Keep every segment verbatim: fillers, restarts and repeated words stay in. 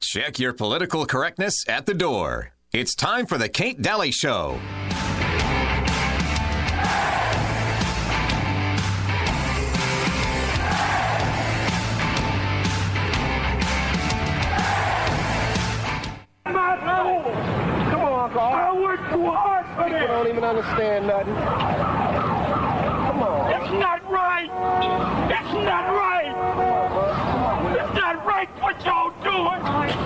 Check your political correctness at the door. It's time for the Kate Daly Show. Come on, Carl. I worked too hard for this. You don't even understand nothing. Come on. It's not right. It's not right. It's not right what y'all doing.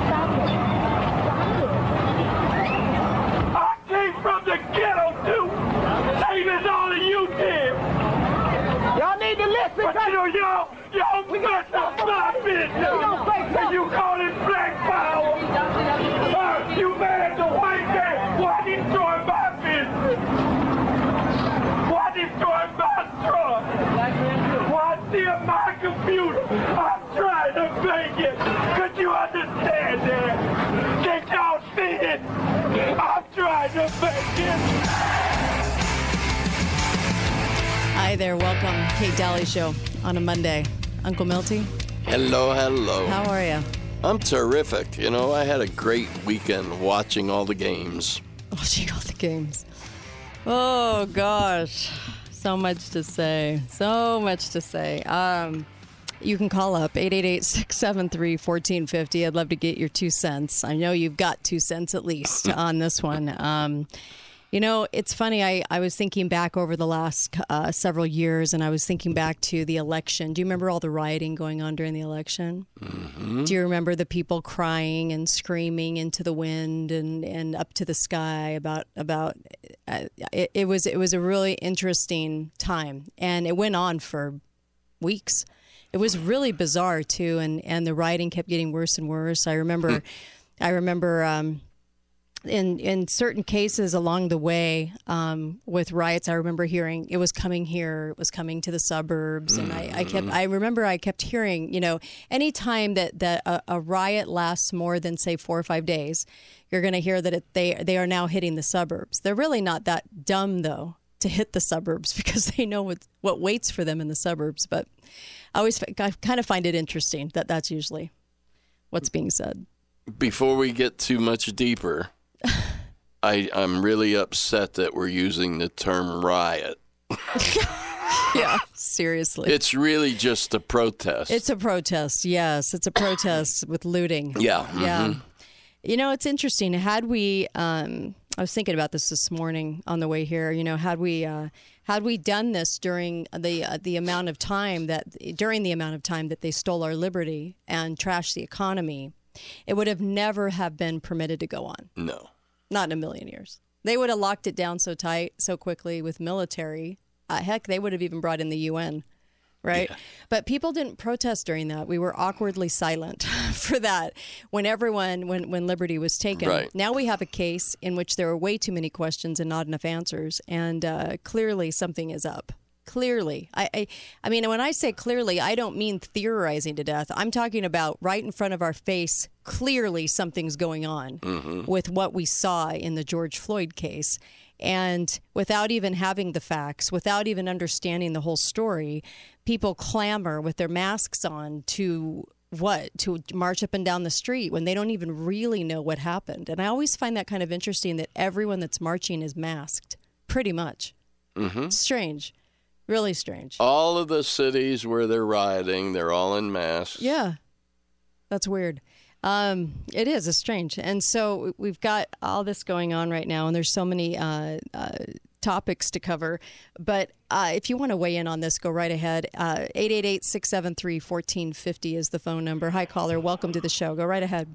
I came from the ghetto too. Same as all of you did. Y'all need to listen. But you know, y'all, y'all messed up my business. And you call it black power. Uh, you mad at the white man. Why destroy my business? Why destroy my truck? Why steal my computer? I'm trying to make it. Could you understand that? Can't y'all see it? I'm trying to make it. Hi there, welcome. Kate Daly Show on a Monday. Uncle Milty? Hello, hello. How are you? I'm terrific. You know, I had a great weekend watching all the games. Watching all the games. Oh, gosh. So much to say. So much to say. Um, you can call up eight eight eight, six seven three, one four five zero. I'd love to get your two cents. I know you've got two cents at least on this one. Um, you know, it's funny. I, I was thinking back over the last uh, several years, and I was thinking back to the election. Do you remember all the rioting going on during the election? Mm-hmm. Do you remember the people crying and screaming into the wind and, and up to the sky about about uh, it, it was it was a really interesting time, and it went on for weeks. It was really bizarre too, and, and the rioting kept getting worse and worse. I remember, I remember. Um, In in certain cases along the way um, with riots, I remember hearing it was coming here, it was coming to the suburbs, and I, I kept I remember I kept hearing, you know, any time that that a, a riot lasts more than say four or five days, you're going to hear that it, they they are now hitting the suburbs. They're really not that dumb though to hit the suburbs because they know what what waits for them in the suburbs. But I always I kind of find it interesting that that's usually what's being said. Before we get too much deeper. I, I'm really upset that we're using the term riot. Yeah, seriously. It's really just a protest. It's a protest, yes. It's a protest with looting. Yeah. Mm-hmm. Yeah. You know, it's interesting. Had we, um, I was thinking about this this morning on the way here, you know, had we uh, had we done this during the uh, the amount of time that, during the amount of time that they stole our liberty and trashed the economy, it would have never have been permitted to go on. No. Not in a million years. They would have locked it down so tight, so quickly with military. Uh, heck, they would have even brought in the U N, right? Yeah. But people didn't protest during that. We were awkwardly silent for that when everyone, when, when liberty was taken. Right. Now we have a case in which there are way too many questions and not enough answers, and uh, clearly something is up. Clearly. I, I I mean, when I say clearly, I don't mean theorizing to death. I'm talking about right in front of our face, clearly something's going on mm-hmm. with what we saw in the George Floyd case. And without even having the facts, without even understanding the whole story, people clamor with their masks on to what? To march up and down the street when they don't even really know what happened. And I always find that kind of interesting that everyone that's marching is masked, pretty much. Mm-hmm. It's strange. Really strange. All of the cities where they're rioting, they're all in masks. Yeah, that's weird. Um, it is. It's strange. And so we've got all this going on right now, and there's so many uh, uh, topics to cover. But uh, if you want to weigh in on this, go right ahead. Uh, eight eight eight, six seven three, one four five zero is the phone number. Hi, caller. Welcome to the show. Go right ahead.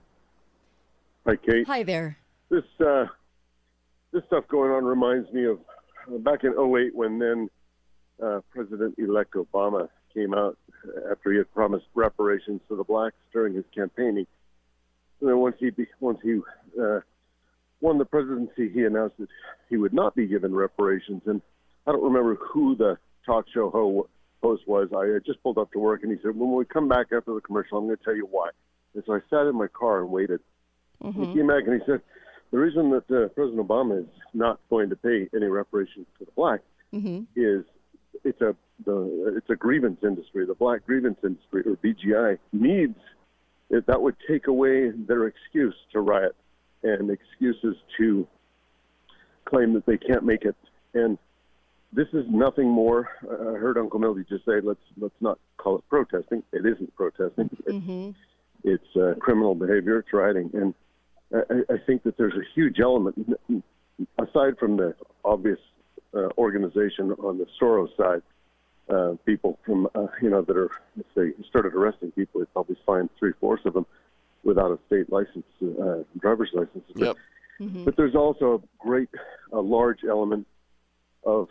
Hi, Kate. Hi there. This, uh, this stuff going on reminds me of uh, back in oh eight when then Uh, President-elect Obama came out after he had promised reparations to the blacks during his campaigning. And then once he be, once he uh, won the presidency, he announced that he would not be given reparations. And I don't remember who the talk show ho- host was. I had just pulled up to work, and he said, "When we come back after the commercial, I'm going to tell you why." And so I sat in my car and waited. Mm-hmm. He came back and he said, "The reason that uh, President Obama is not going to pay any reparations to the blacks mm-hmm. is." It's a the it's a grievance industry. The black grievance industry, or B G I, needs it, that would take away their excuse to riot and excuses to claim that they can't make it. And this is nothing more. Uh, I heard Uncle Milty just say, let's let's not call it protesting. It isn't protesting. It, Mm-hmm. It's uh, criminal behavior. It's rioting. And I, I think that there's a huge element, aside from the obvious uh, organization on the Soros side, uh, people from, uh, you know, that are, if they started arresting people, they'd probably find three-fourths of them without a state license, uh, driver's license. Yep. But, Mm-hmm. but there's also a great, a large element of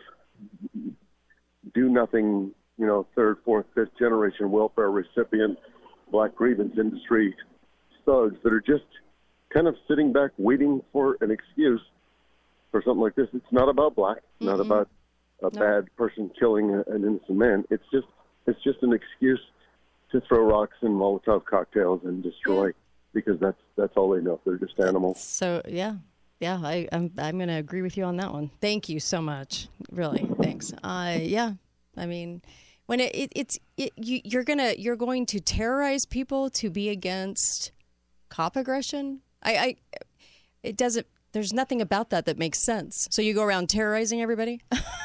do nothing, you know, third, fourth, fifth generation welfare recipient, black grievance industry thugs that are just kind of sitting back waiting for an excuse for something like this. It's not about black, mm-hmm. not about a no. bad person killing a, an innocent man. It's just it's just an excuse to throw rocks and Molotov cocktails and destroy, yeah. because that's that's all they know. They're just animals. So yeah. Yeah, I, I'm I'm going to agree with you on that one. Thank you so much. Really, thanks. Uh, yeah, I mean, when it, it it's it, you, you're gonna you're going to terrorize people to be against cop aggression. I, I it doesn't. There's nothing about that that makes sense. So you go around terrorizing everybody.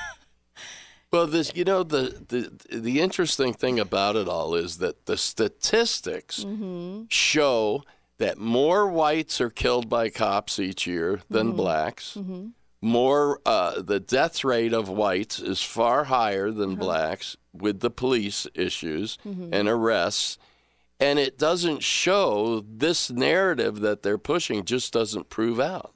Well, this you know the the the interesting thing about it all is that the statistics mm-hmm. show that more whites are killed by cops each year than mm-hmm. blacks. Mm-hmm. More, uh, the death rate of whites is far higher than uh-huh. blacks with the police issues mm-hmm. and arrests. And it doesn't show this narrative that they're pushing just doesn't prove out.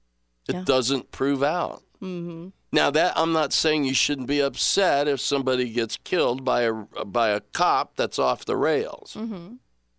It yeah. doesn't prove out. Mm-hmm. Now, that I'm not saying you shouldn't be upset if somebody gets killed by a, by a cop that's off the rails. Mm-hmm.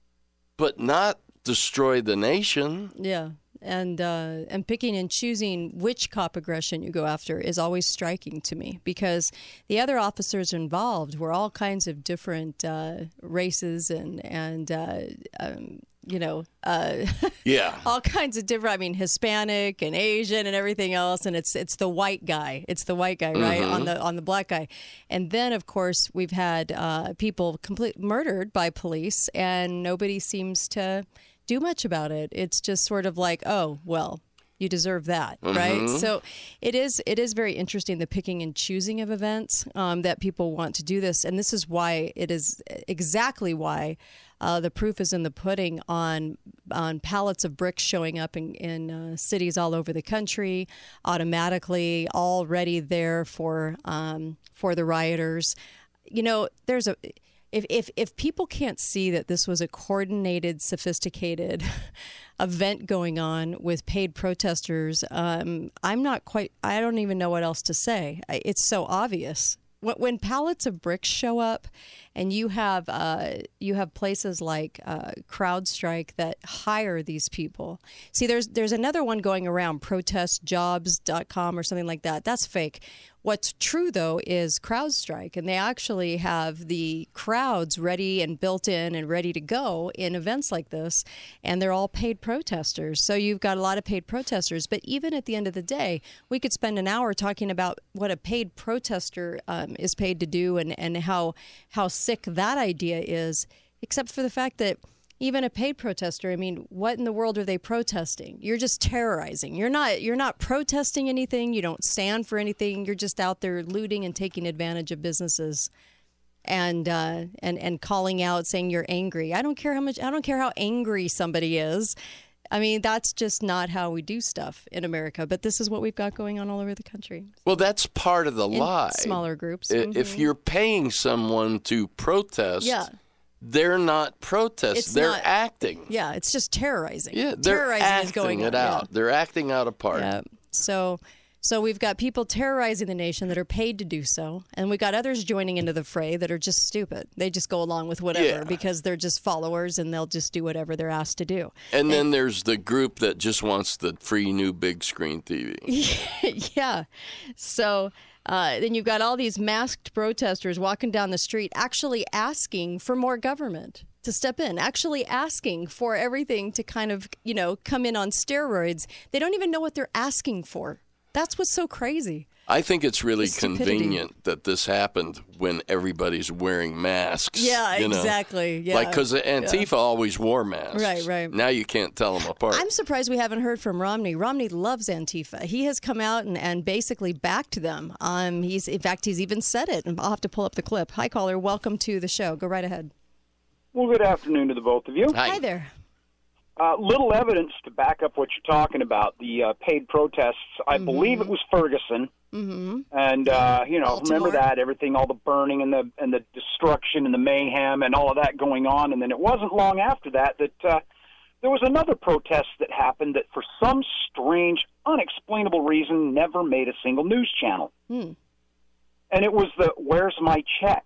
But not destroy the nation. Yeah, and uh, and picking and choosing which cop aggression you go after is always striking to me, because the other officers involved were all kinds of different uh, races and and uh, um, you know uh, yeah all kinds of different. I mean, Hispanic and Asian and everything else, and it's it's the white guy. It's the white guy, right, mm-hmm. on the on the black guy, and then of course we've had uh, people complete murdered by police, and nobody seems to do much about it. It's just sort of like, oh, well, you deserve that, mm-hmm. right? So it is it is very interesting, the picking and choosing of events, um, that people want to do this. And this is why it is exactly why uh, the proof is in the pudding on on pallets of bricks showing up in, in uh, cities all over the country, automatically, already there for um, for the rioters. You know, there's a... If, if if people can't see that this was a coordinated, sophisticated event going on with paid protesters, um, I'm not quite, I don't even know what else to say. It's so obvious. When, when pallets of bricks show up and you have uh, you have places like uh, CrowdStrike that hire these people. See, there's there's another one going around, protest jobs dot com or something like that. That's fake. What's true, though, is CrowdStrike, and they actually have the crowds ready and built in and ready to go in events like this, and they're all paid protesters. So you've got a lot of paid protesters, but even at the end of the day, we could spend an hour talking about what a paid protester um, is paid to do and, and how how sick that idea is, except for the fact that even a paid protester, I mean, what in the world are they protesting? You're just terrorizing. You're not you're not protesting anything. You don't stand for anything. You're just out there looting and taking advantage of businesses and uh, and and calling out, saying you're angry. I don't care how much I don't care how angry somebody is. I mean, that's just not how we do stuff in America. But this is what we've got going on all over the country. Well, that's part of the in lie. Smaller groups. If mm-hmm. you're paying someone to protest, yeah. they're not protesting. It's they're not, acting. Yeah, it's just terrorizing. Yeah, they're terrorizing acting is going it on. out. Yeah. They're acting out a part. Yeah. So, so we've got people terrorizing the nation that are paid to do so, and we got others joining into the fray that are just stupid. They just go along with whatever yeah. because they're just followers, and they'll just do whatever they're asked to do. And, and then and, there's the group that just wants the free new big screen T V. Yeah. So. Uh, then you've got all these masked protesters walking down the street actually asking for more government to step in, actually asking for everything to kind of, you know, come in on steroids. They don't even know what they're asking for. That's what's so crazy. I think it's really The stupidity. convenient that this happened when everybody's wearing masks. Yeah, you know? exactly. Yeah. Like, because Antifa yeah. always wore masks. Right, right. Now you can't tell them apart. I'm surprised we haven't heard from Romney. Romney loves Antifa. He has come out and, and basically backed them. Um, he's in fact, he's even said it. And I'll have to pull up the clip. Hi, caller. Welcome to the show. Go right ahead. Well, good afternoon to the both of you. Hi. Hi there. Uh, little evidence to back up what you're talking about, the uh, paid protests. I Mm-hmm. believe it was Ferguson. Mm-hmm. And, uh, you know, Baltimore. remember that, everything, all the burning and the and the destruction and the mayhem and all of that going on. And then it wasn't long after that that uh, there was another protest that happened that for some strange, unexplainable reason never made a single news channel. Hmm. And it was the Where's My Check?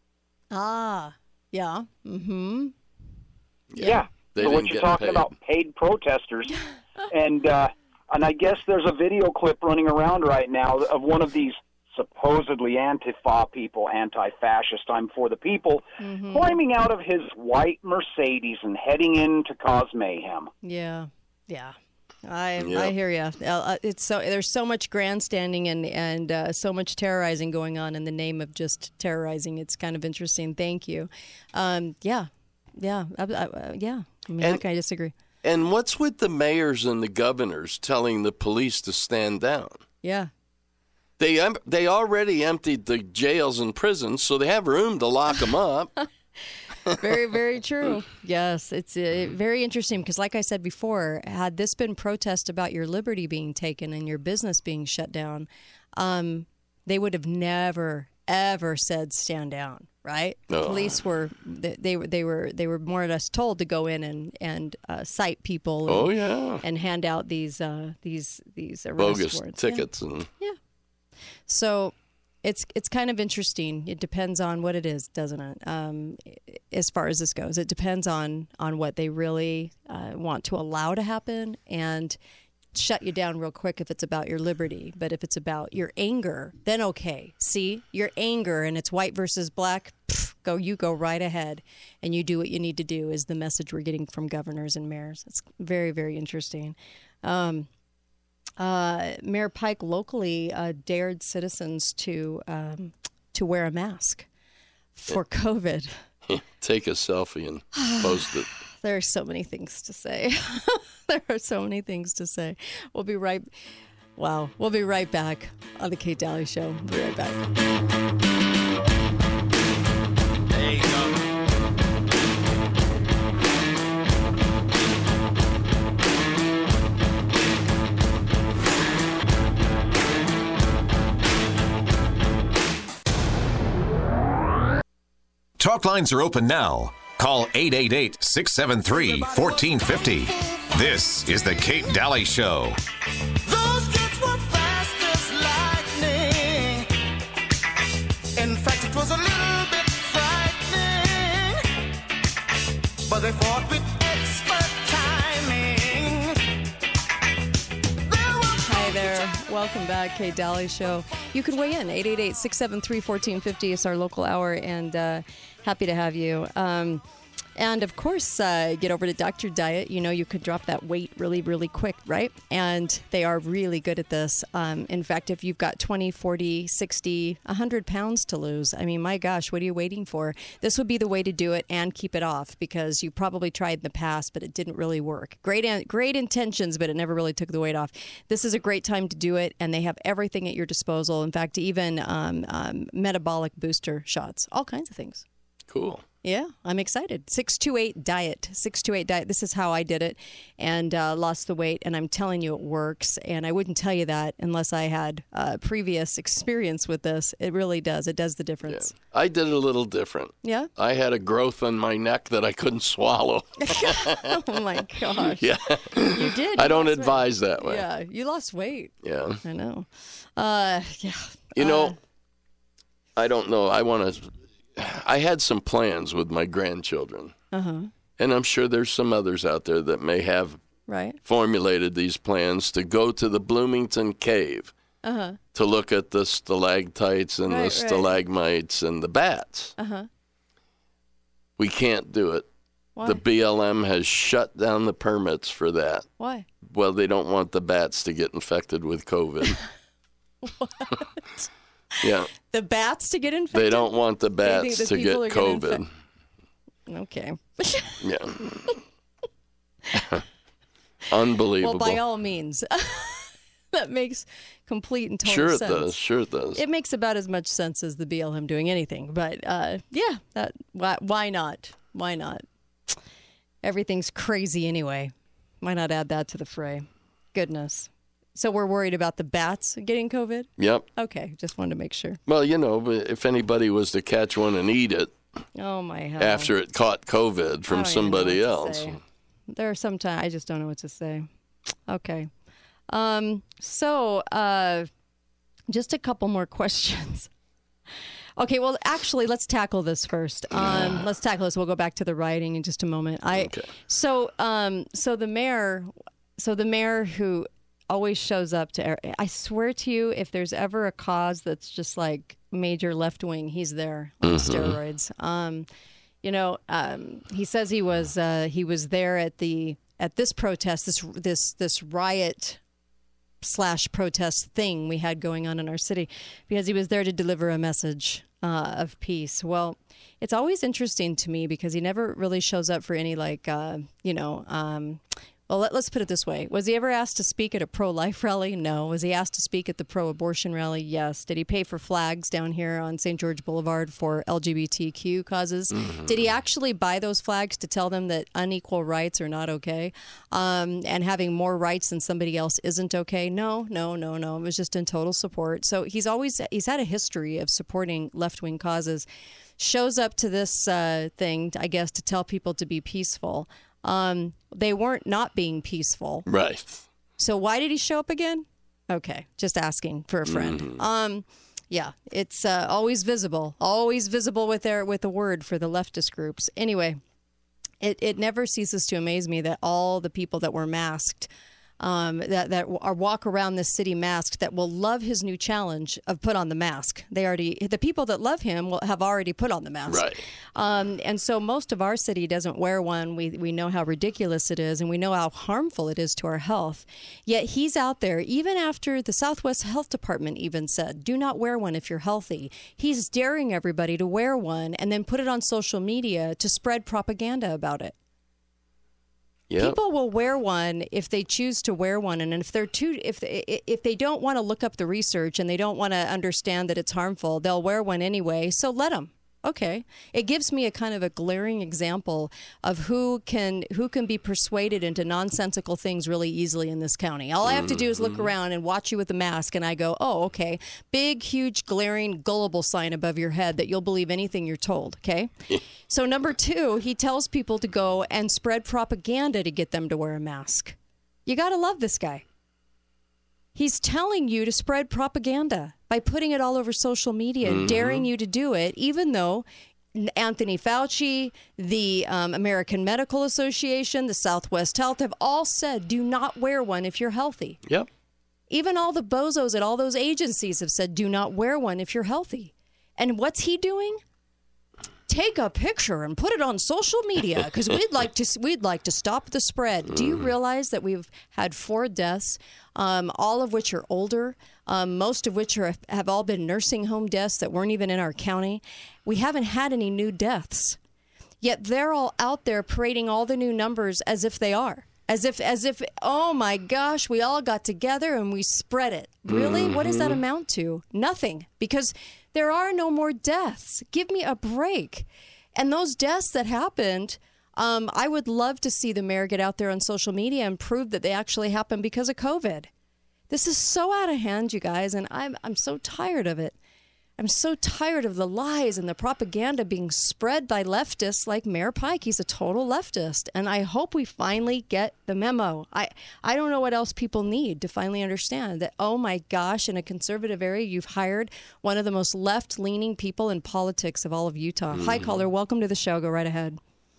Ah, yeah. Mm-hmm. Yeah. They So didn't what you're get talking paid. about, paid protesters. and uh, and I guess there's a video clip running around right now of one of these supposedly Antifa people, anti-fascist, I'm for the people, Mm-hmm. climbing out of his white Mercedes and heading in to cause mayhem. Yeah. Yeah. I Yeah. I hear you. Uh, it's so there's so much grandstanding and and uh, so much terrorizing going on in the name of just terrorizing. It's kind of interesting. Thank you. Um, yeah, yeah, uh, uh, yeah. I mean, how And- can I disagree? And what's with the mayors and the governors telling the police to stand down? Yeah, They em- they already emptied the jails and prisons, so they have room to lock them up. very very true. Yes, it's uh, very interesting because, like I said before, had this been protest about your liberty being taken and your business being shut down, um, they would have never ever said stand down. Right? No. Police were they, they were they were they were more or less told to go in and and uh, cite people. And, Oh, yeah. and hand out these uh, these these arrest Bogus warrants. Yeah. tickets. and So it's it's kind of interesting. It depends on what it is, doesn't it? Um, as far as this goes, it depends on on what they really uh, want to allow to happen and shut you down real quick if it's about your liberty. But if it's about your anger, then okay. See, your anger and it's white versus black. Pff, go, you go right ahead and you do what you need to do. Is the message we're getting from governors and mayors. It's very very interesting. Um, Uh, Mayor Pike locally uh, dared citizens to um, to wear a mask for COVID. Take a selfie and post it. There are so many things to say. There are so many things to say. We'll be right. Wow, we'll be right back on the Kate Daly Show. We'll be right back. There you go. Talk lines are open now. Call eight eight eight, six seven three, one four five zero. This is the Kate Daly Show. Those kids were fast as lightning. In fact, it was a little bit frightening. But they fought with expert timing. Hi there. Welcome back, Kate Daly Show. You can weigh in, eight eight eight, six seven three, one four five zero. It's our local hour, and uh, happy to have you. Um, and, of course, uh, get over to Doctor Diet. You know, you could drop that weight really, really quick, right? And they are really good at this. Um, in fact, if you've got twenty, forty, sixty, one hundred pounds to lose, I mean, my gosh, what are you waiting for? This would be the way to do it and keep it off because you probably tried in the past, but it didn't really work. Great, great intentions, but it never really took the weight off. This is a great time to do it, and they have everything at your disposal. In fact, even um, um, metabolic booster shots, all kinds of things. Cool. Yeah, I'm excited. six two eight Diet. six two eight Diet. This is how I did it and uh, lost the weight. And I'm telling you, it works. And I wouldn't tell you that unless I had uh, previous experience with this. It really does. It does the difference. Yeah. I did it a little different. Yeah? I had a growth on my neck that I couldn't swallow. Oh, my gosh. Yeah. You did. I You don't lost advise weight. that way. Yeah, you lost weight. Yeah. I know. Uh, yeah. You know, Uh, I don't know. I want to. I had some plans with my grandchildren. Uh-huh. And I'm sure there's some others out there that may have right. formulated these plans to go to the Bloomington Cave Uh-huh. to look at the stalactites and Right, the right. stalagmites and the bats. Uh-huh. We can't do it. Why? The B L M has shut down the permits for that. Why? Well, they don't want the bats to get infected with COVID. What? Yeah. The bats to get infected? They don't want the They think bats the to get people are gonna COVID. infe- Okay. Yeah. Unbelievable. Well, by all means. That makes complete and total sure sense. it does. Sure it does. It makes about as much sense as the B L M doing anything. But uh, yeah, that why, why not? Why not? Everything's crazy anyway. Why not add that to the fray? Goodness. So we're worried about the bats getting COVID? Yep. Okay, just wanted to make sure. Well, you know, if anybody was to catch one and eat it Oh, my hell. after it caught COVID I from don't even somebody know what to else. say. There are some times I just don't know what to say. Okay. Um, so uh, just a couple more questions. Okay, well, actually, let's tackle this first. Um, let's tackle this. We'll go back to the rioting in just a moment. I Okay. so um, so the mayor, so the mayor who always shows up to. I swear to you, if there's ever a cause that's just like major left wing, he's there on steroids. Um, you know, um, he says he was uh, he was there at the at this protest, this this this riot slash protest thing we had going on in our city, because he was there to deliver a message uh, of peace. Well, it's always interesting to me because he never really shows up for any like uh, you know. Um, Well, let, let's put it this way. Was he ever asked to speak at a pro-life rally? No. Was he asked to speak at the pro-abortion rally? Yes. Did he pay for flags down here on Saint George Boulevard for L G B T Q causes? Mm-hmm. Did he actually buy those flags to tell them that unequal rights are not okay, um, and having more rights than somebody else isn't okay? No, no, no, no. It was just in total support. So he's always he's had a history of supporting left-wing causes. Shows up to this uh, thing, I guess, to tell people to be peaceful. Um, they weren't not being peaceful. Right. So why did he show up again? Okay, just asking for a friend. Mm-hmm. Um, yeah, it's uh, always visible, always visible with their with the word for the leftist groups. Anyway, it it never ceases to amaze me that all the people that were masked, um, that that are walk around this city masked, that will love his new challenge of put on the mask. They already the people that love him will have already put on the mask. Right. Um, and so most of our city doesn't wear one. We we know how ridiculous it is, and we know how harmful it is to our health. Yet he's out there, even after the Southwest Health Department even said, do not wear one if you're healthy. He's daring everybody to wear one and then put it on social media to spread propaganda about it. Yep. People will wear one if they choose to wear one, and if they're too, if they, if they don't want to look up the research and they don't want to understand that it's harmful, they'll wear one anyway. So let them. Okay, it gives me a kind of a glaring example of who can who can be persuaded into nonsensical things really easily in this county. All I have to do is look around and watch you with a mask, and I go, oh, okay, big, huge, glaring, gullible sign above your head that you'll believe anything you're told. Okay, so number two, he tells people to go and spread propaganda to get them to wear a mask. You got to love this guy. He's telling you to spread propaganda by putting it all over social media, mm-hmm. daring you to do it, even though Anthony Fauci, the um, American Medical Association, the Southwest Health have all said, do not wear one if you're healthy. Yep. Even all the bozos at all those agencies have said, do not wear one if you're healthy. And what's he doing? Take a picture and put it on social media because we'd like to we'd like to stop the spread. Mm. Do you realize that we've had four deaths, um, all of which are older, um, most of which are have all been nursing home deaths that weren't even in our county? We haven't had any new deaths, yet they're all out there parading all the new numbers as if they are. As if, as if, oh my gosh, we all got together and we spread it. Really? Mm-hmm. What does that amount to? Nothing. Because there are no more deaths. Give me a break. And those deaths that happened, um, I would love to see the mayor get out there on social media and prove that they actually happened because of COVID. This is so out of hand, you guys, and I'm I'm so tired of it. I'm so tired of the lies and the propaganda being spread by leftists like Mayor Pike. He's a total leftist. And I hope we finally get the memo. I, I don't know what else people need to finally understand that, oh my gosh, in a conservative area, you've hired one of the most left-leaning people in politics of all of Utah. Mm. Hi, caller. Welcome to the show. Go right ahead.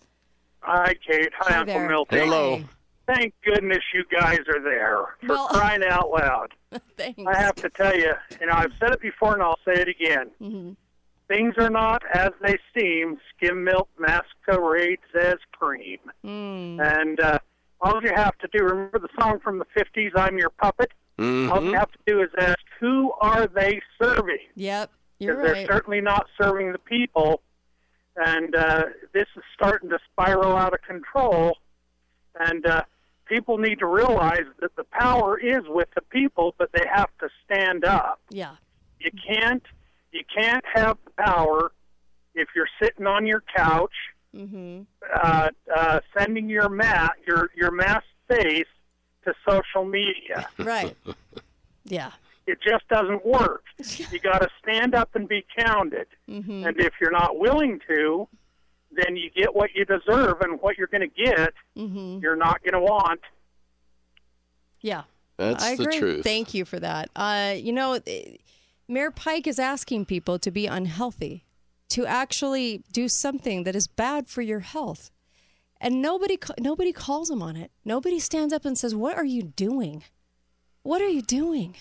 Hi, Kate. Hi, Hi Uncle there. Milton. Hello. Hi. Thank goodness you guys are there. For Well, crying out loud. Thanks. I have to tell you, you know, I've said it before and I'll say it again. Mm-hmm. Things are not as they seem. Skim milk masquerades as cream. Mm. And uh, all you have to do, remember the song from the fifties, I'm Your Puppet? Mm-hmm. All you have to do is ask, who are they serving? Yep, you're Because right. they're certainly not serving the people. And uh, this is starting to spiral out of control. And uh, people need to realize that the power is with the people, but they have to stand up. Yeah. You can't, you can't have the power if you're sitting on your couch, Mm-hmm. uh, uh, sending your mat, your your masked face to social media. Right. Yeah. It just doesn't work. You got to stand up and be counted. Mm-hmm. And if you're not willing to, then you get what you deserve, and what you're going to get, Mm-hmm. you're not going to want. Yeah. That's I the agree. truth. Thank you for that. Uh, you know, eh, Mayor Pike is asking people to be unhealthy, to actually do something that is bad for your health. And nobody ca- nobody calls him on it. Nobody stands up and says, "What are you doing? What are you doing?"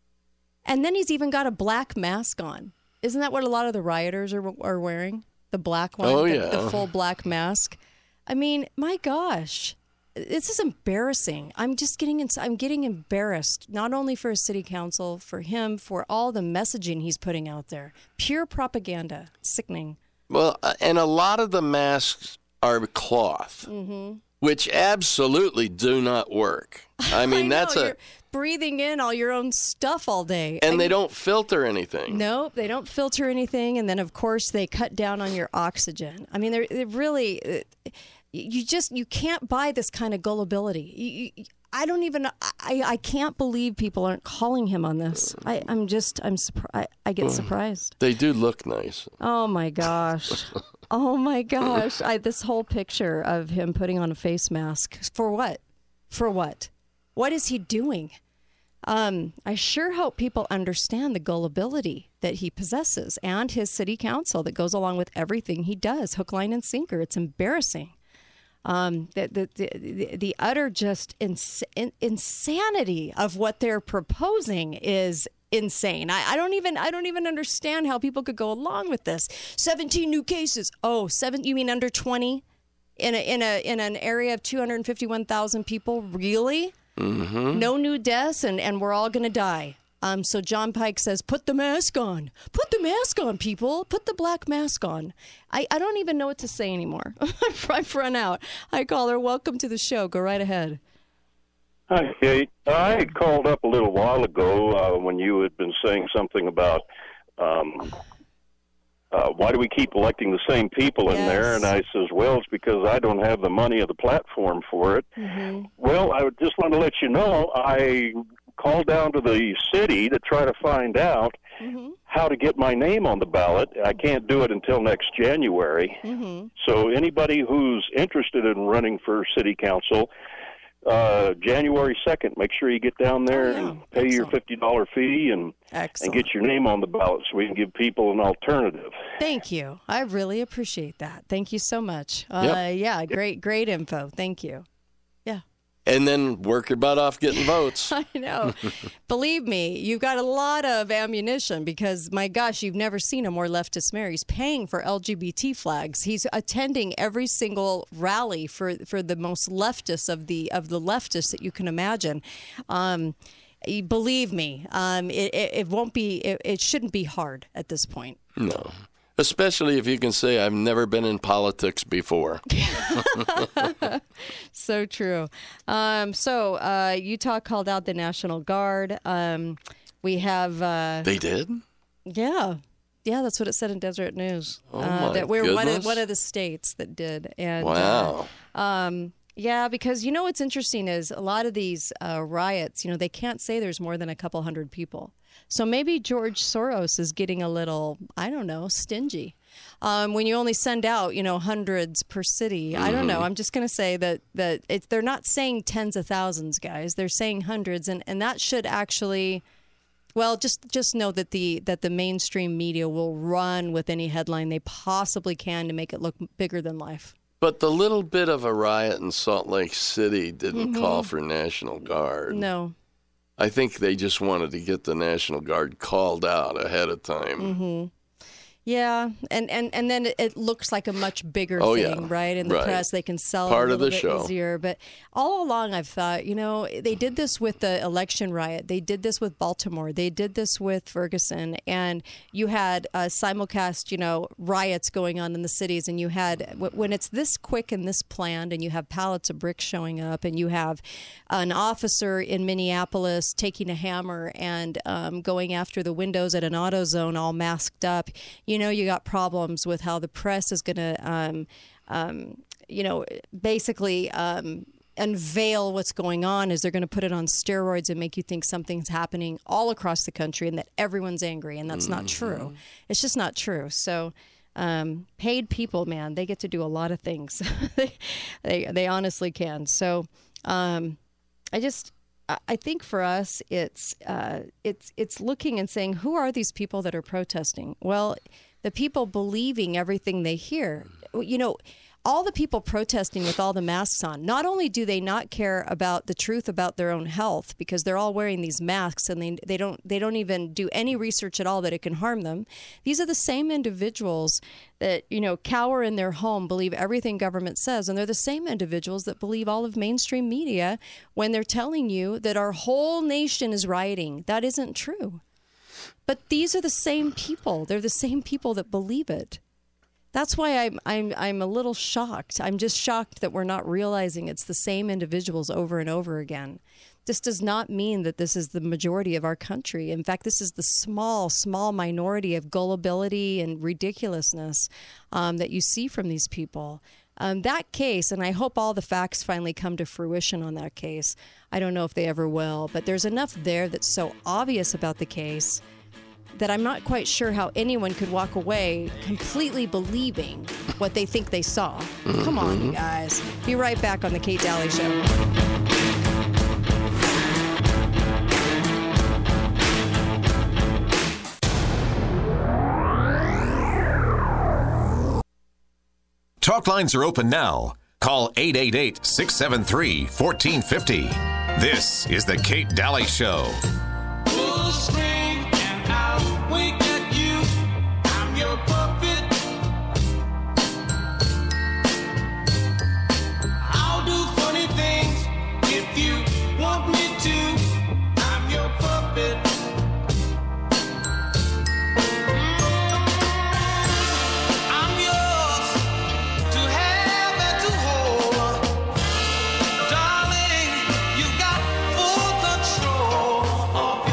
And then he's even got a black mask on. Isn't that what a lot of the rioters are are wearing? The black one, Oh, the, yeah. the full black mask. I mean, my gosh, this is embarrassing. I'm just getting ins- I'm getting embarrassed, not only for his city council, for him, for all the messaging he's putting out there. Pure propaganda. Sickening. Well, uh, and a lot of the masks are cloth, Mm-hmm. which absolutely do not work. I mean, I know, that's a, you're breathing in all your own stuff all day. and I they mean, don't filter anything. No, they don't filter anything, and then of course they cut down on your oxygen. I mean, they're, they're really, uh, you just you can't buy this kind of gullibility. You, you, I don't even, I, I can't believe people aren't calling him on this. I, I'm just, I'm surprised. I, I get surprised. They do look nice. Oh my gosh. Oh my gosh. I, this whole picture of him putting on a face mask. For what? For what? What is he doing? Um, I sure hope people understand the gullibility that he possesses and his city council that goes along with everything he does, hook, line, and sinker. It's embarrassing. Um, the, the, the, the utter just ins- in, insanity of what they're proposing is insane. I, I don't even I don't even understand how people could go along with this. seventeen new cases. Oh, seven. You mean under twenty in a in a in an area of two hundred fifty-one thousand people? Really? Mm-hmm. No new deaths, and, and we're all going to die. Um, so John Pike says, put the mask on. Put the mask on, people. Put the black mask on. I, I don't even know what to say anymore. I've run out. Hi, caller. Welcome to the show. Go right ahead. Hi, Kate. I called up a little while ago uh, when you had been saying something about um, uh, why do we keep electing the same people in Yes. there? And I says, well, it's because I don't have the money or the platform for it. Mm-hmm. Well, I would just want to let you know I called down to the city to try to find out Mm-hmm. how to get my name on the ballot. I can't do it until next January. Mm-hmm. So anybody who's interested in running for city council, uh, January second, make sure you get down there Oh, yeah. and pay your Excellent. fifty dollars fee and, Excellent. and get your name on the ballot so we can give people an alternative. Thank you. I really appreciate that. Thank you so much. Uh, Yep. Yeah, great, great info. Thank you. Yeah. And then work your butt off getting votes. I know. Believe me, you've got a lot of ammunition because, my gosh, you've never seen a more leftist mayor. He's paying for L G B T flags. He's attending every single rally for, for the most leftist of the of the leftists that you can imagine. Um, believe me, um, it, it, it won't be. It, it shouldn't be hard at this point. No. Especially if you can say, I've never been in politics before. So true. Um, so uh, Utah called out the National Guard. Um, we have. Uh, They did? yeah. Yeah, that's what it said in Deseret News. Oh, uh, my that we're one of, goodness. one of the states that did. And, Wow. Uh, um, yeah, because you know what's interesting is a lot of these uh, riots, you know, they can't say there's more than a couple hundred people. So maybe George Soros is getting a little, I don't know, stingy. Um, when you only send out, you know, hundreds per city, I don't know. I'm just going to say that that it's, they're not saying tens of thousands, guys. They're saying hundreds, and, and that should actually, well, just just know that the that the mainstream media will run with any headline they possibly can to make it look bigger than life. But the little bit of a riot in Salt Lake City didn't call for National Guard. No. I think they just wanted to get the National Guard called out ahead of time. Mm-hmm. Yeah, and, and, and then it looks like a much bigger Oh, thing, yeah. right? In the Right. press, they can sell Part it a of little the bit show. easier. But all along, I've thought, you know, they did this with the election riot. They did this with Baltimore. They did this with Ferguson. And you had uh, simulcast, you know, riots going on in the cities. And you had, when it's this quick and this planned, and you have pallets of bricks showing up, and you have an officer in Minneapolis taking a hammer and um, going after the windows at an AutoZone all masked up, you know, you got problems with how the press is going to, um, um, you know, basically um, unveil what's going on. Is they're going to put it on steroids and make you think something's happening all across the country and that everyone's angry. And that's mm-hmm. not true. It's just not true. So um, paid people, man, they get to do a lot of things. they, they, they honestly can. So um, I just... I think for us, it's uh, it's it's looking and saying, who are these people that are protesting? Well, the people believing everything they hear. You know, all the people protesting with all the masks on, not only do they not care about the truth about their own health, because they're all wearing these masks and they they don't they don't even do any research at all that it can harm them. These are the same individuals that, you know, cower in their home, believe everything government says, and they're the same individuals that believe all of mainstream media when they're telling you that our whole nation is rioting. That isn't true. But these are the same people. They're the same people that believe it. That's why I'm I'm I'm a little shocked. I'm just shocked that we're not realizing it's the same individuals over and over again. This does not mean that this is the majority of our country. In fact, this is the small, small minority of gullibility and ridiculousness um, that you see from these people. Um, that case, and I hope all the facts finally come to fruition on that case. I don't know if they ever will, but there's enough there that's so obvious about the case that I'm not quite sure how anyone could walk away completely believing what they think they saw. Mm-hmm. Come on, you guys. Be right back on The Kate Daly Show. Talk lines are open now. Call eight eight eight, six seven three, one four five zero. This is The Kate Daly Show. Full screen and out we get you. I'm your puppet. I'll do funny things if you want me to. I'm your puppet. I'm yours to have and to hold. Darling, you got full control of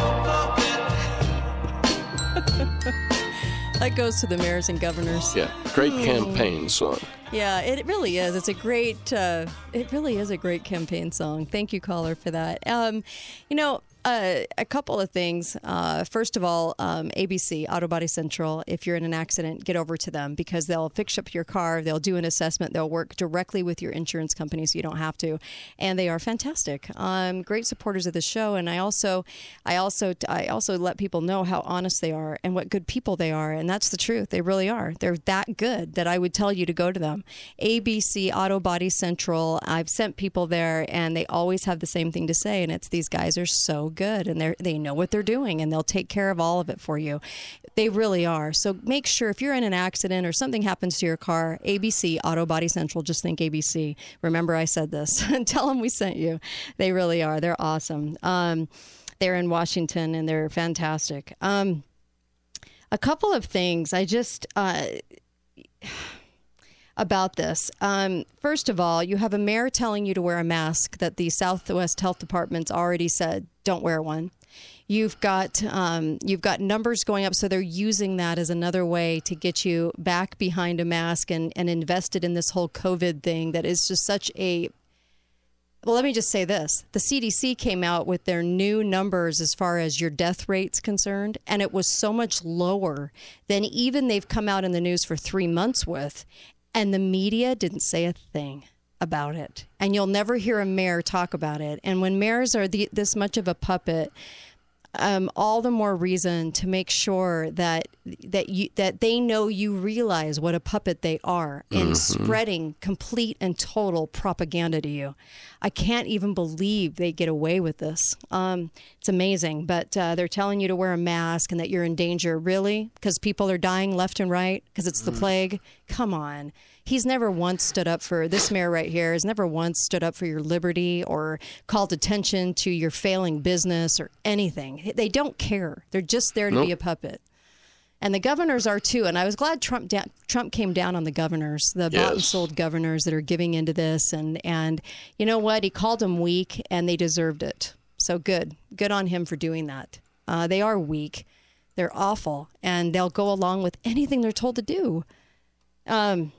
your puppet. That goes to the mayors and governors. Yeah, great campaign song. Yeah, it really is. It's a great, uh, it really is a great campaign song. Thank you, caller, for that. Um, you know, uh, a couple of things. Uh, first of all, um, A B C, Auto Body Central, if you're in an accident, get over to them because they'll fix up your car. They'll do an assessment. They'll work directly with your insurance company so you don't have to. And they are fantastic. Um, great supporters of the show. And I also, I also, I also let people know how honest they are and what good people they are. And that's the truth. They really are. They're that good that I would tell you to go to them. A B C Auto Body Central. I've sent people there and they always have the same thing to say. And it's these guys are so good and they they know what they're doing and they'll take care of all of it for you. They really are. So make sure if you're in an accident or something happens to your car, A B C Auto Body Central, just think A B C. Remember I said this. Tell them we sent you. They really are. They're awesome. Um, they're in Washington and they're fantastic. Um, a couple of things. I just... Uh, about this. Um, first of all, you have a mayor telling you to wear a mask that the Southwest Health Department's already said, don't wear one. You've got um, you've got numbers going up, so they're using that as another way to get you back behind a mask and, and invested in this whole COVID thing that is just such a... Well, let me just say this. The C D C came out with their new numbers as far as your death rate's concerned, and it was so much lower than even they've come out in the news for three months with. And the media didn't say a thing about it. And you'll never hear a mayor talk about it. And when mayors are the, this much of a puppet, um, all the more reason to make sure that that you that they know you realize what a puppet they are in Mm-hmm. spreading complete and total propaganda to you. I can't even believe they get away with this. Um, it's amazing, but uh, they're telling you to wear a mask and that you're in danger. Really? Because people are dying left and right because it's the plague? Come on. He's never once stood up for, this mayor right here has never once stood up for your liberty or called attention to your failing business or anything. They don't care. They're just there to Nope. be a puppet. And the governors are too. And I was glad Trump da- Trump came down on the governors, the bought and Yes. sold governors that are giving into this. And, and you know what? He called them weak and they deserved it. So good. Good on him for doing that. Uh, they are weak. They're awful. And they'll go along with anything they're told to do. Um,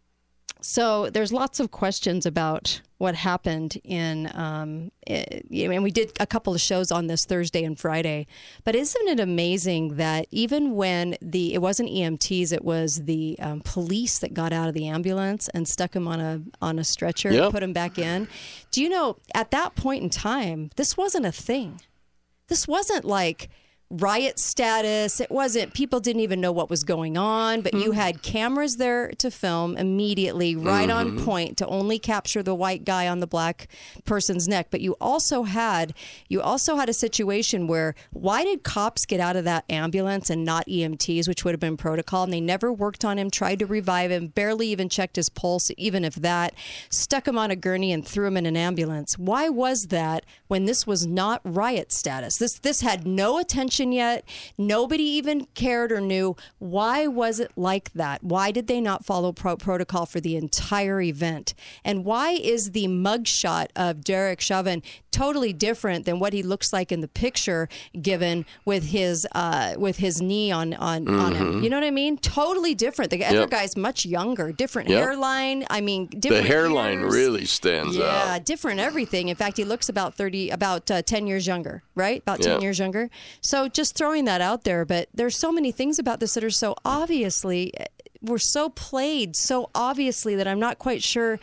So there's lots of questions about what happened in, um, it, you know, and we did a couple of shows on this Thursday and Friday. But isn't it amazing that even when the, it wasn't E M Ts, it was the um, police that got out of the ambulance and stuck him on a on a stretcher, Yep. and put him back in. Do you know, at that point in time, this wasn't a thing. This wasn't like riot status. It wasn't, people didn't even know what was going on, but you had cameras there to film immediately, right on point, to only capture the white guy on the black person's neck. But you also had, you also had a situation where, why did cops get out of that ambulance and not E M Ts, which would have been protocol? And they never worked on him, tried to revive him, barely even checked his pulse, even if that, stuck him on a gurney and threw him in an ambulance. Why was that when this was not riot status? This, this had no attention yet. Nobody even cared or knew. Why was it like that? Why did they not follow pro- protocol for the entire event? And why is the mugshot of Derek Chauvin totally different than what he looks like in the picture given with his uh, with his knee on on, on him? You know what I mean? Totally different. The other Yep. guy's much younger, different Yep. hairline. I mean, The different hairline ears. really stands Yeah, out. different everything. In fact, he looks about thirty, about uh, ten years younger, right? About ten Yeah. years younger. So just throwing that out there. But there's so many things about this that are so obviously, were so played so obviously that I'm not quite sure.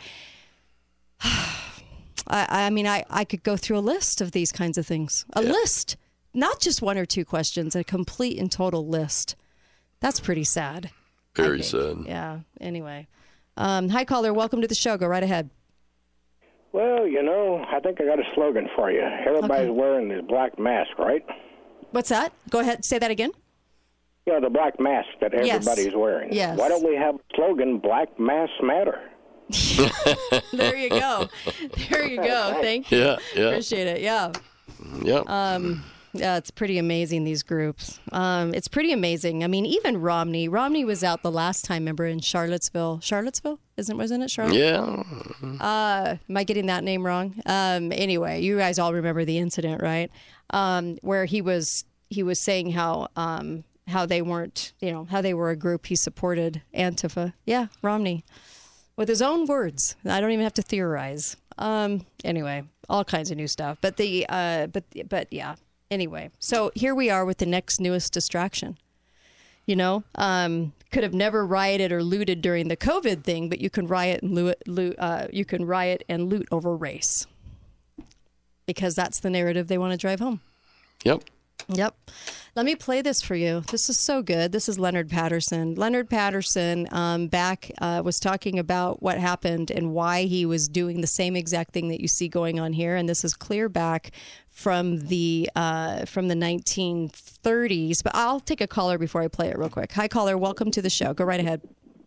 I, I mean, I, I could go through a list of these kinds of things. A Yeah. list, not just one or two questions, a complete and total list. That's pretty sad. I Very think. sad. Yeah. Anyway. Um, hi, caller. Welcome to the show. Go right ahead. Well, you know, I think I got a slogan for you. Everybody's Okay. wearing this black mask, right? What's that? Go ahead. Say that again. You know, the black mask that Yes. everybody's wearing. Yes. Why don't we have a slogan, Black Masks Matter? There you go. There you go. Thank you. Yeah, yeah, Appreciate it. Yeah. yeah. Um, yeah, it's pretty amazing, these groups. Um, it's pretty amazing. I mean, even Romney. Romney was out the last time, remember, in Charlottesville. Charlottesville? Isn't, wasn't it Charlotte? yeah. Uh, am I getting that name wrong? Um, anyway, you guys all remember the incident, right? Um, where he was he was saying how um, how they weren't, you know, how they were a group he supported Antifa. Yeah, Romney, with his own words. I don't even have to theorize. Um, anyway, all kinds of new stuff. But the uh, but but yeah. Anyway, so here we are with the next newest distraction. You know, um, could have never rioted or looted during the COVID thing, but you can riot and loot. loot uh, you can riot and loot over race, because that's the narrative they want to drive home. Yep. Yep. Let me play this for you. This is so good. This is Leonard Patterson. Leonard Patterson um, back uh, was talking about what happened and why he was doing the same exact thing that you see going on here. And this is clear back from the uh, from the nineteen thirties. But I'll take a caller before I play it real quick. Hi, caller. Welcome to the show. Go right ahead.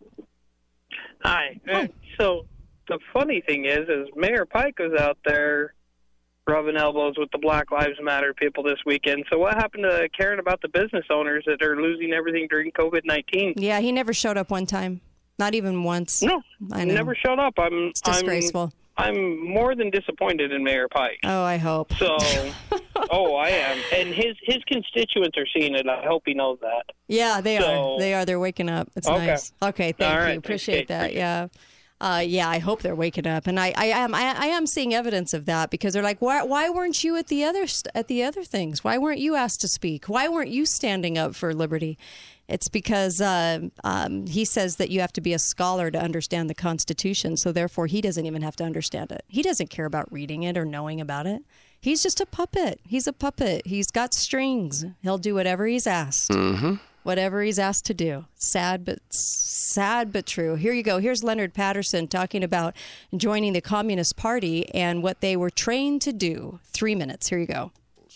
Hi. Uh, so the funny thing is, is Mayor Pike was out there rubbing elbows with the Black Lives Matter people this weekend. So what happened to caring about the business owners that are losing everything during COVID nineteen? Yeah, he never showed up one time. Not even once. No, I know. never showed up. I'm It's disgraceful. I'm, I'm more than disappointed in Mayor Pike. Oh, I hope. So, oh, I am. And his, his constituents are seeing it. I hope he knows that. Yeah, they So- are. They are. They're waking up. It's Okay. nice. Okay, thank All you. right. Appreciate Thanks, Kate. that. Appreciate Yeah. Uh, yeah, I hope they're waking up, and I, I am, I, I am seeing evidence of that, because they're like, why, why weren't you at the other, st- at the other things? Why weren't you asked to speak? Why weren't you standing up for liberty? It's because uh, um, he says that you have to be a scholar to understand the Constitution, so therefore he doesn't even have to understand it. He doesn't care about reading it or knowing about it. He's just a puppet. He's a puppet. He's got strings. He'll do whatever he's asked. Mm-hmm. Whatever he's asked to do. Sad, but sad, but true. Here you go. Here's Leonard Patterson talking about joining the Communist Party and what they were trained to do. Three minutes. Here you go.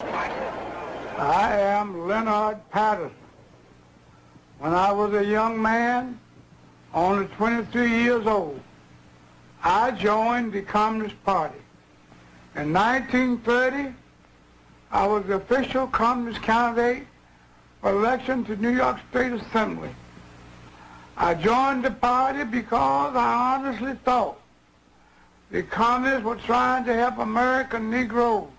I am Leonard Patterson. When I was a young man, only twenty-three years old, I joined the Communist Party. In nineteen thirty, I was the official Communist candidate for election to New York State Assembly. I joined the party because I honestly thought the communists were trying to help American Negroes.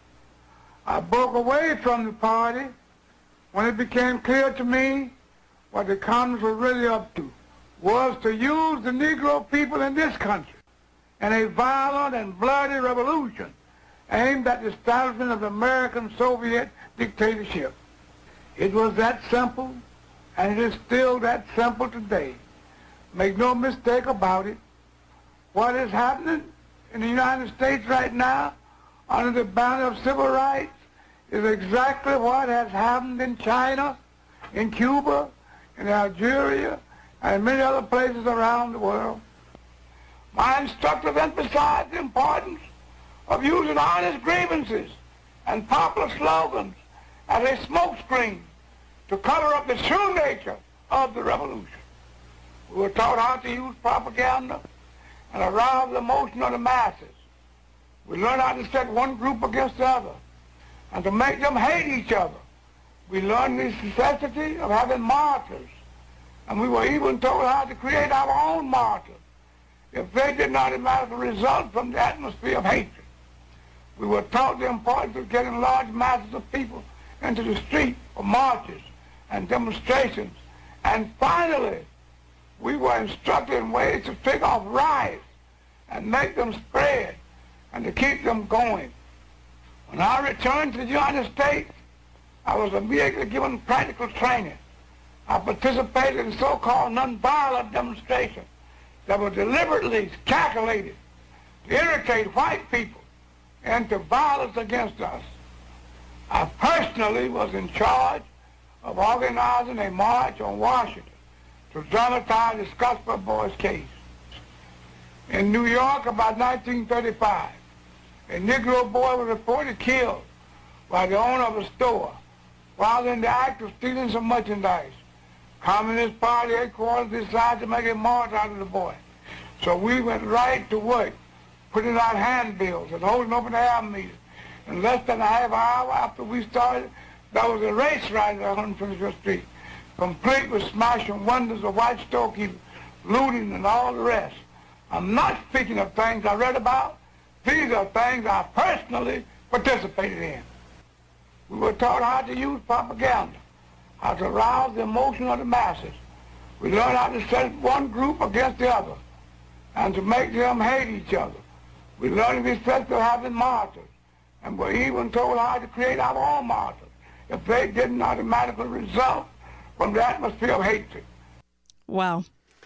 I broke away from the party when it became clear to me what the communists were really up to was to use the Negro people in this country in a violent and bloody revolution aimed at the establishment of the American Soviet dictatorship. It was that simple, and it is still that simple today. Make no mistake about it. What is happening in the United States right now under the banner of civil rights is exactly what has happened in China, in Cuba, in Algeria, and many other places around the world. My instructors emphasized the importance of using honest grievances and popular slogans as a smokescreen to cover up the true nature of the revolution. We were taught how to use propaganda and arouse the emotion of the masses. We learned how to set one group against the other and to make them hate each other. We learned the necessity of having martyrs, and we were even told how to create our own martyrs if they did not automatically result from the atmosphere of hatred. We were taught the importance of getting large masses of people into the street for marches and demonstrations. And finally, we were instructed in ways to take off riots and make them spread and to keep them going. When I returned to the United States, I was immediately given practical training. I participated in so-called nonviolent demonstrations that were deliberately calculated to irritate white people into violence against us. I personally was in charge of organizing a march on Washington to dramatize the Scottsboro Boys case. In New York, about nineteen thirty-five, a Negro boy was reported killed by the owner of a store while in the act of stealing some merchandise. Communist Party headquarters decided to make a march out of the boy. So we went right to work, putting out handbills and holding open air meetings. In less than a half hour after we started, there was a race ride on one hundred twenty-fifth Street, complete with smashing windows of white storekeepers, looting and all the rest. I'm not speaking of things I read about. These are things I personally participated in. We were taught how to use propaganda, how to arouse the emotion of the masses. We learned how to set one group against the other and to make them hate each other. We learned the necessity of having martyrs, and were even told how to create our own martyrs if they didn't automatically result from the atmosphere of hatred. Wow.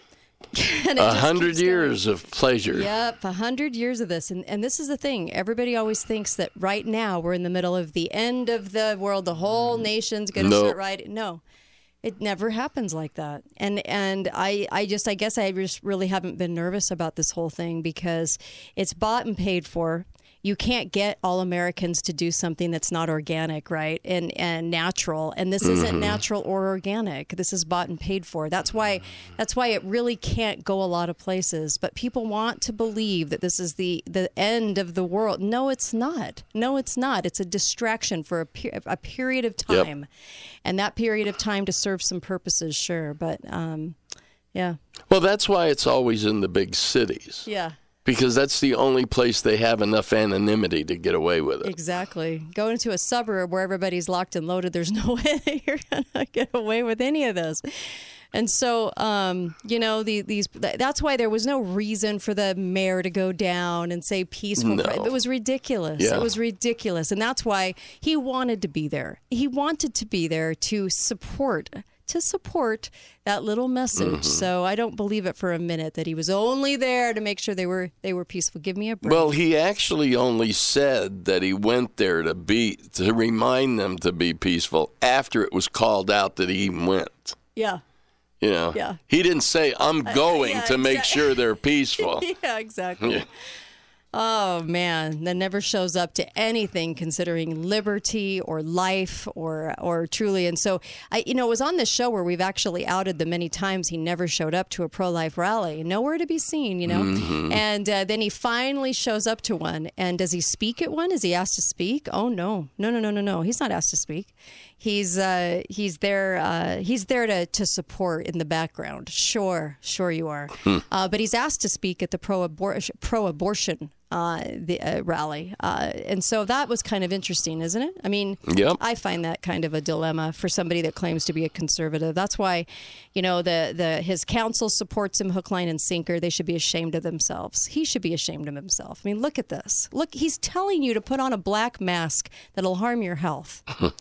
A hundred years of pleasure. Yep, a hundred years of this. And and this is the thing. Everybody always thinks that right now we're in the middle of the end of the world. The whole nation's going to No. start right. No, it never happens like that. And and I, I just, I guess I just really haven't been nervous about this whole thing because it's bought and paid for. You can't get all Americans to do something that's not organic, right? And and natural. And this isn't Mhm. natural or organic. This is bought and paid for. That's why that's why it really can't go a lot of places. But people want to believe that this is the, the end of the world. No, it's not. No, it's not. It's a distraction for a, per- a period of Yep. time. And that period of time to serve some purposes, sure. But um, yeah. Well, that's why it's always in the big cities. Yeah. Because that's the only place they have enough anonymity to get away with it. Exactly. Go into a suburb where everybody's locked and loaded. There's no way that you're going to get away with any of this. And so, um, you know, the, these that's why there was no reason for the mayor to go down and say peaceful. No. It was ridiculous. Yeah. It was ridiculous. And that's why he wanted to be there. He wanted to be there to support to support that little message. Mm-hmm. So I don't believe it for a minute that he was only there to make sure they were they were peaceful. Give me a break. Well, he actually only said that he went there to be to remind them to be peaceful after it was called out that he went. Yeah. You know, Yeah. he didn't say, I'm going uh, yeah, to make exa- sure they're peaceful. Yeah, exactly. Yeah. Oh, man, that never shows up to anything considering liberty or life or or truly. And so, I, you know, it was on this show where we've actually outed the many times he never showed up to a pro-life rally. Nowhere to be seen, you know. Mhm. And uh, then he finally shows up to one. And does he speak at one? Is he asked to speak? Oh, no. No, no, no, no, no. He's not asked to speak. He's uh, he's there. Uh, he's there to, to support in the background. Sure, sure you are. Hmm. Uh, but he's asked to speak at the pro-abortion pro-abortion uh, the uh, rally, uh, and so that was kind of interesting, isn't it? I mean, Yep. I find that kind of a dilemma for somebody that claims to be a conservative. That's why, you know, the the his council supports him hook, line, and sinker. They should be ashamed of themselves. He should be ashamed of himself. I mean, look at this. Look, he's telling you to put on a black mask that'll harm your health.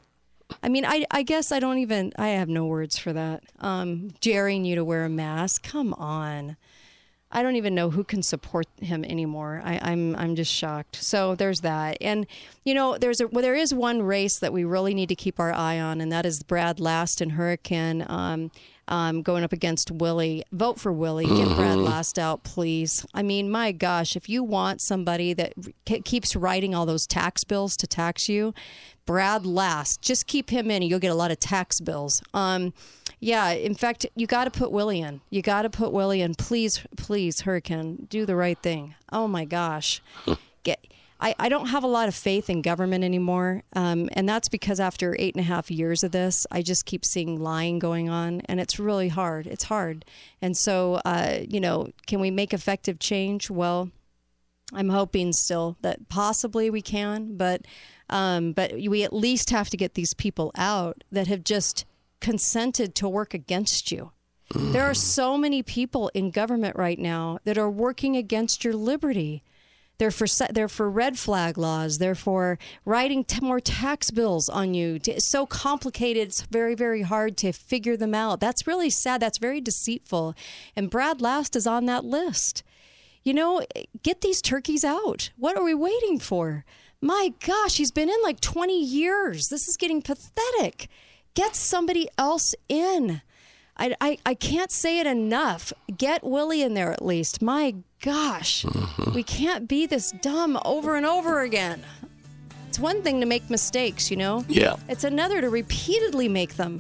I mean, I, I guess I don't even, I have no words for that. Um, daring you to wear a mask. Come on. I don't even know who can support him anymore. I, I'm I'm just shocked. So there's that. And, you know, there's a, well, there is one race that we really need to keep our eye on, and that is Brad Last and Hurricane um, um, going up against Willie. Vote for Willie. Get Brad Last out, please. I mean, my gosh, if you want somebody that ke- keeps writing all those tax bills to tax you, Brad Last, just keep him in and you'll get a lot of tax bills. Um, yeah, in fact, you got to put Willie in. You got to put Willie in. Please, please, Hurricane, do the right thing. Oh, my gosh. Get. I, I don't have a lot of faith in government anymore, um, and that's because after eight and a half years of this, I just keep seeing lying going on, and it's really hard. It's hard. And so, uh, you know, can we make effective change? Well, I'm hoping still that possibly we can, but um, but we at least have to get these people out that have just consented to work against you. There are so many people in government right now that are working against your liberty. They're for they're for red flag laws. They're for writing t- more tax bills on you. It's so complicated. It's very, very hard to figure them out. That's really sad. That's very deceitful. And Brad Last is on that list. You know, get these turkeys out. What are we waiting for? My gosh, he's been in like twenty years. This is getting pathetic. Get somebody else in. I, I, I can't say it enough. Get Willie in there at least. My gosh, mm-hmm. We can't be this dumb over and over again. It's one thing to make mistakes, you know? Yeah. It's another to repeatedly make them.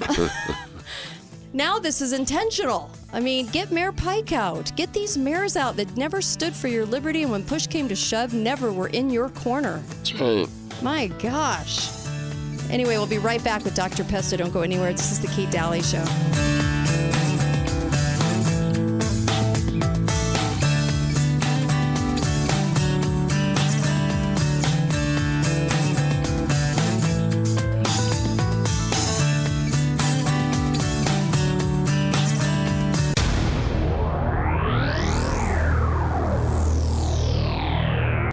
Now this is intentional. I mean, get Mayor Pike out. Get these mayors out that never stood for your liberty and when push came to shove, never were in your corner. That's right. My gosh. Anyway, we'll be right back with Doctor Pesta. Don't go anywhere. This is the Kate Daly Show.